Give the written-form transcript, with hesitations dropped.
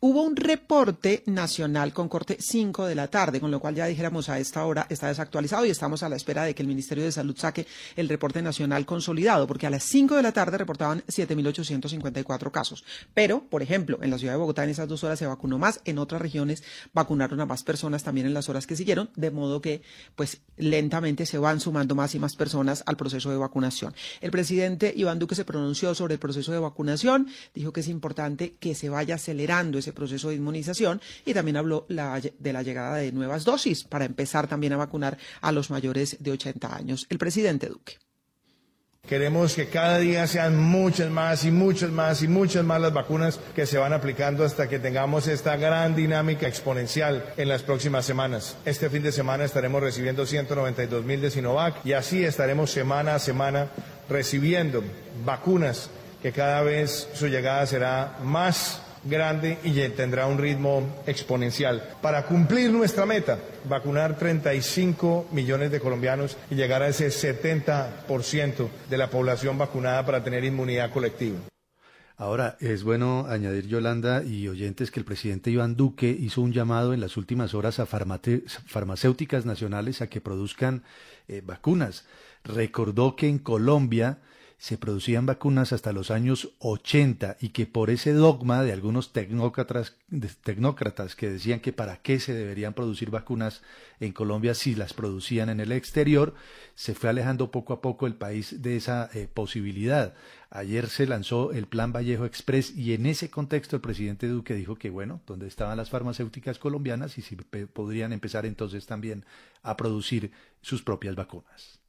Hubo un reporte nacional con corte 5 de la tarde, con lo cual ya dijéramos a esta hora está desactualizado y estamos a la espera de que el Ministerio de Salud saque el reporte nacional consolidado, porque a las 5 de la tarde reportaban 7.854 casos. Pero, por ejemplo, en la ciudad de Bogotá en esas 2 horas se vacunó más, en otras regiones vacunaron a más personas también en las horas que siguieron, de modo que pues lentamente se van sumando más y más personas al proceso de vacunación. El presidente Iván Duque se pronunció sobre el proceso de vacunación, dijo que es importante que se vaya acelerando ese proceso de inmunización y también habló de la llegada de nuevas dosis para empezar también a vacunar a los mayores de 80 años. El presidente Duque. Queremos que cada día sean muchas más y muchas más y muchas más las vacunas que se van aplicando hasta que tengamos esta gran dinámica exponencial en las próximas semanas. Este fin de semana estaremos recibiendo 192.000 de Sinovac y así estaremos semana a semana recibiendo vacunas que cada vez su llegada será más grande y tendrá un ritmo exponencial. Para cumplir nuestra meta, vacunar 35 millones de colombianos y llegar a ese 70% de la población vacunada para tener inmunidad colectiva. Ahora, es bueno añadir, Yolanda y oyentes, que el presidente Iván Duque hizo un llamado en las últimas horas a farmacéuticas nacionales a que produzcan vacunas. Recordó que en Colombia se producían vacunas hasta los años 80 y que por ese dogma de algunos tecnócratas que decían que para qué se deberían producir vacunas en Colombia si las producían en el exterior, se fue alejando poco a poco el país de esa posibilidad. Ayer se lanzó el Plan Vallejo Express y en ese contexto el presidente Duque dijo que bueno, ¿dónde estaban las farmacéuticas colombianas y si podrían empezar entonces también a producir sus propias vacunas?